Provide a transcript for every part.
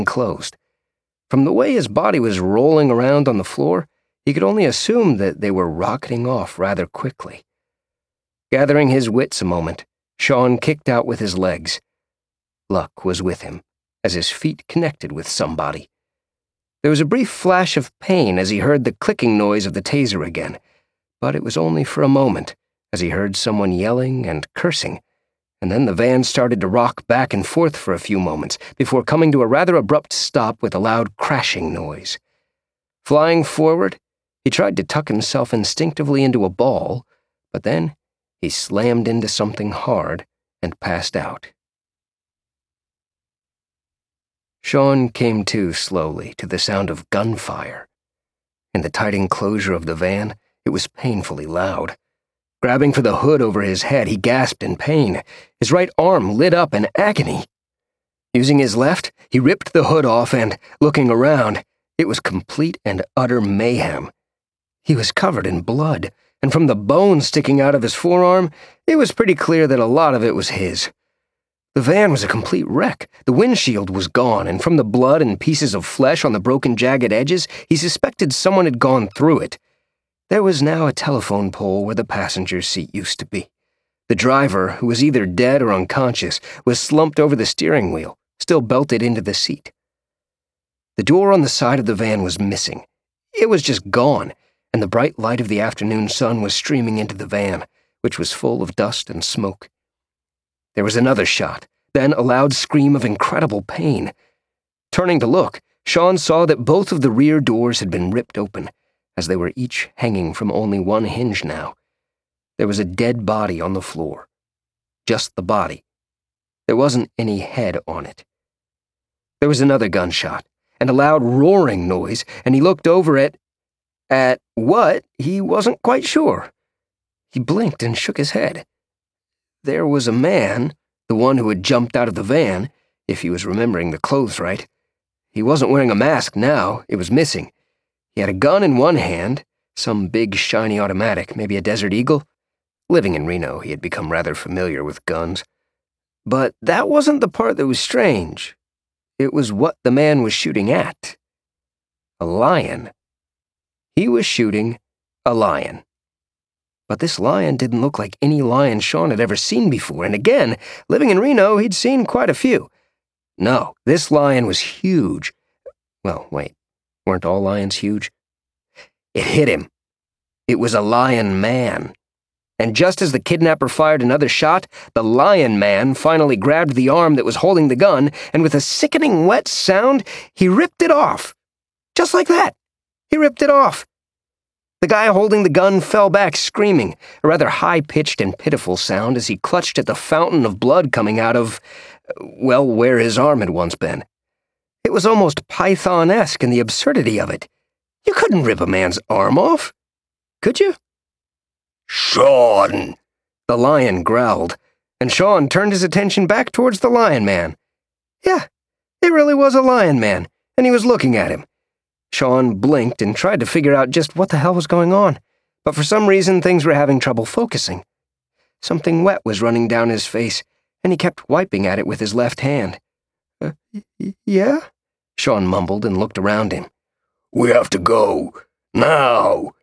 closed. From the way his body was rolling around on the floor, he could only assume that they were rocketing off rather quickly. Gathering his wits a moment, Sean kicked out with his legs. Luck was with him, as his feet connected with somebody. There was a brief flash of pain as he heard the clicking noise of the taser again, but it was only for a moment, as he heard someone yelling and cursing, and then the van started to rock back and forth for a few moments before coming to a rather abrupt stop with a loud crashing noise. Flying forward, he tried to tuck himself instinctively into a ball, but then he slammed into something hard and passed out. Sean came to slowly to the sound of gunfire. In the tight enclosure of the van, it was painfully loud. Grabbing for the hood over his head, he gasped in pain. His right arm lit up in agony. Using his left, he ripped the hood off and, looking around, it was complete and utter mayhem. He was covered in blood, and from the bone sticking out of his forearm, it was pretty clear that a lot of it was his. The van was a complete wreck. The windshield was gone, and from the blood and pieces of flesh on the broken, jagged edges, he suspected someone had gone through it. There was now a telephone pole where the passenger seat used to be. The driver, who was either dead or unconscious, was slumped over the steering wheel, still belted into the seat. The door on the side of the van was missing. It was just gone, and the bright light of the afternoon sun was streaming into the van, which was full of dust and smoke. There was another shot, then a loud scream of incredible pain. Turning to look, Sean saw that both of the rear doors had been ripped open, as they were each hanging from only one hinge now. There was a dead body on the floor. Just the body. There wasn't any head on it. There was another gunshot, and a loud roaring noise, and he looked over at what, he wasn't quite sure. He blinked and shook his head. There was a man, the one who had jumped out of the van, if he was remembering the clothes right. He wasn't wearing a mask now, it was missing. He had a gun in one hand, some big shiny automatic, maybe a Desert Eagle. Living in Reno, he had become rather familiar with guns. But that wasn't the part that was strange. It was what the man was shooting at. A lion. He was shooting a lion. But this lion didn't look like any lion Sean had ever seen before, and again, living in Reno, he'd seen quite a few. No, this lion was huge. Well, wait, weren't all lions huge? It hit him. It was a lion man. And just as the kidnapper fired another shot, the lion man finally grabbed the arm that was holding the gun, and with a sickening wet sound, he ripped it off. Just like that. He ripped it off. The guy holding the gun fell back screaming, a rather high-pitched and pitiful sound as he clutched at the fountain of blood coming out of, well, where his arm had once been. It was almost Python-esque in the absurdity of it. You couldn't rip a man's arm off, could you? "Sean!" the lion growled, and Sean turned his attention back towards the lion man. Yeah, it really was a lion man, and he was looking at him. Sean blinked and tried to figure out just what the hell was going on, but for some reason things were having trouble focusing. Something wet was running down his face, and he kept wiping at it with his left hand. Yeah? Sean mumbled and looked around him. "We have to go. Now."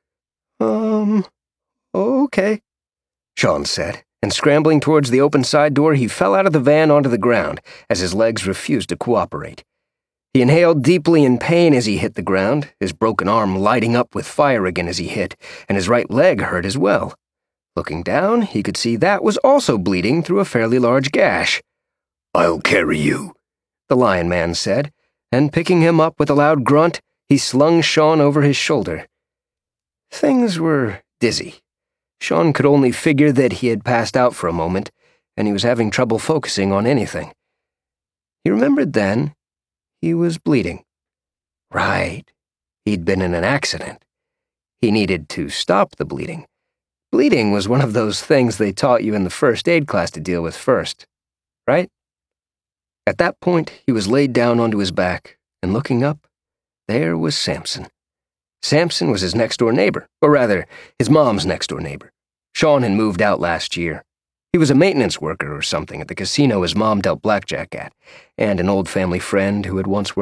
Okay, Sean said, and scrambling towards the open side door, he fell out of the van onto the ground as his legs refused to cooperate. He inhaled deeply in pain as he hit the ground, his broken arm lighting up with fire again as he hit, and his right leg hurt as well. Looking down, he could see that was also bleeding through a fairly large gash. "I'll carry you," the lion man said, and picking him up with a loud grunt, he slung Sean over his shoulder. Things were dizzy. Sean could only figure that he had passed out for a moment, and he was having trouble focusing on anything. He remembered then he was bleeding. Right. He'd been in an accident. He needed to stop the bleeding. Bleeding was one of those things they taught you in the first aid class to deal with first, right? At that point, he was laid down onto his back, and looking up, there was Samson. Samson was his next-door neighbor, or rather, his mom's next-door neighbor. Sean had moved out last year. He was a maintenance worker or something at the casino his mom dealt blackjack at, and an old family friend who had once worked